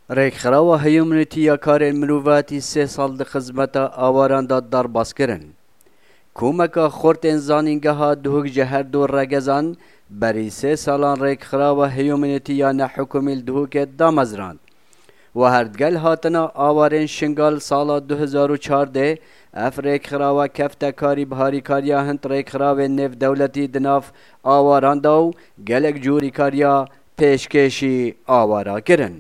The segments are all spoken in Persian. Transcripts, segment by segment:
ریکخراو هیومنیتیا کارین مروواتی 3 سال ده خدمت آواران داد در باز کرن. کومکا خورت انزانینگه ها دوگ جهر دور رگزان بری 3 سالان ریکخراو هیومنیتیا نحکومیل دوگ دامزراند. و هردگل هاتنا آوارین شنگال سال 2014 اف ریکخراو کفتکاری بهاری کاریا هند ریکخراو نف دولتی دناف آواران داو گلک جوری کاریا پیشکشی آوارا کرن.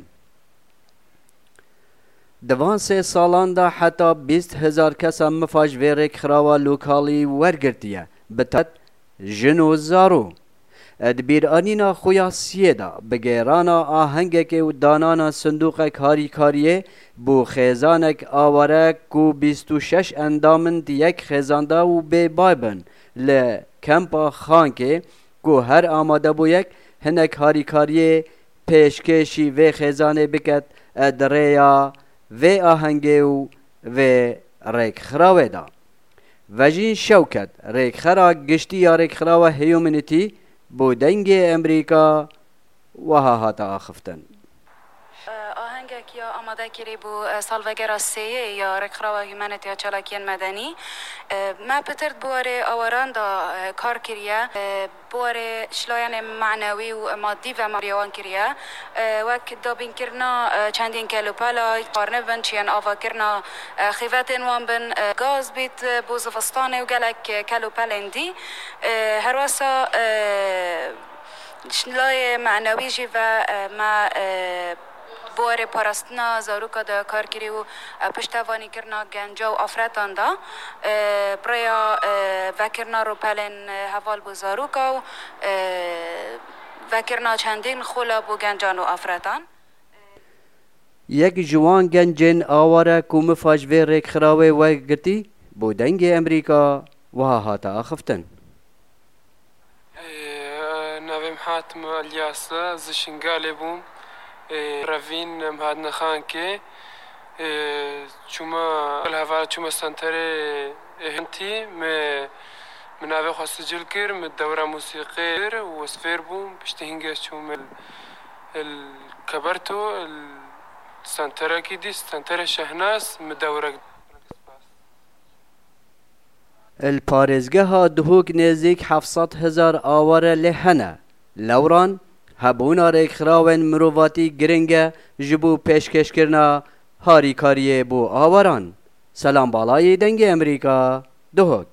دوان 3 سالان دا حتی 20,000 کسا مفاج و ریکخراو لوکالی ورگرتیه بتت جنو زارو. ادبیر آنینا خویا سیه دا بگیرانا آهنگک و دانانا صندوق کاری کاریه بو خیزانک آوارک کو 26 اندامند یک خیزانده و بی بایبن ل کمپا خانکه کو هر آماده بو یک هنک کاری کاریه پیشکشی و خیزانه بکت ادریا و آهنگه و ریکخراوه دا وجین شوکت ریکخرا گشتی یا ریکخراوه هیومنیتی بو دنگ امریکا وها هاتا آخفتن آهنگک یا آماده کری بو سالوگر سیه یا ریکخراوه هیومنیتی یا چلاکین مدنی ما پترد بواره آواران دا کار کریه بواره شلاین معنوی و مادی و مریوان کریه وک دابین کرنا چندین کلوپالا قارنه بن چیان آوا کرنا خیفتین وان بن گاز بیت بوزفستانه و گلک کلوپالین دی هر واسا شلای معنوی جی و ما بواره پارستنا زاروکا دا کار کری و پشتوانی کرنا گنجا و آفرتان دا بریا وکرنا رو پلن حوال بو زاروکا و وکرنا چندین خولا بو گنجان و آفرتان یک جوان گنجین آواره که مفاج و ریکخراوه و گرتی بو دنگ امریکا وها هاتا آخفتن نویم حاتم الیاسا زشنگاله بوم روین مهادن خان که چوما الهوا چوما سنتر هنتی من اوه خواست جل کر من دوره موسیقی و سفر بوم بشته هنگه چوما الكبرتو السنتر اكيدي سنتر شهناس من دوره الپارزگه ها دهوک نزدیک 700,000 آواره لحنه لوران هبونا ریکخراون مروواتی گرنگه جبو پیشکش کرنا هاری کاریه بو آواران سلام بالای دنگ امریکا دهوک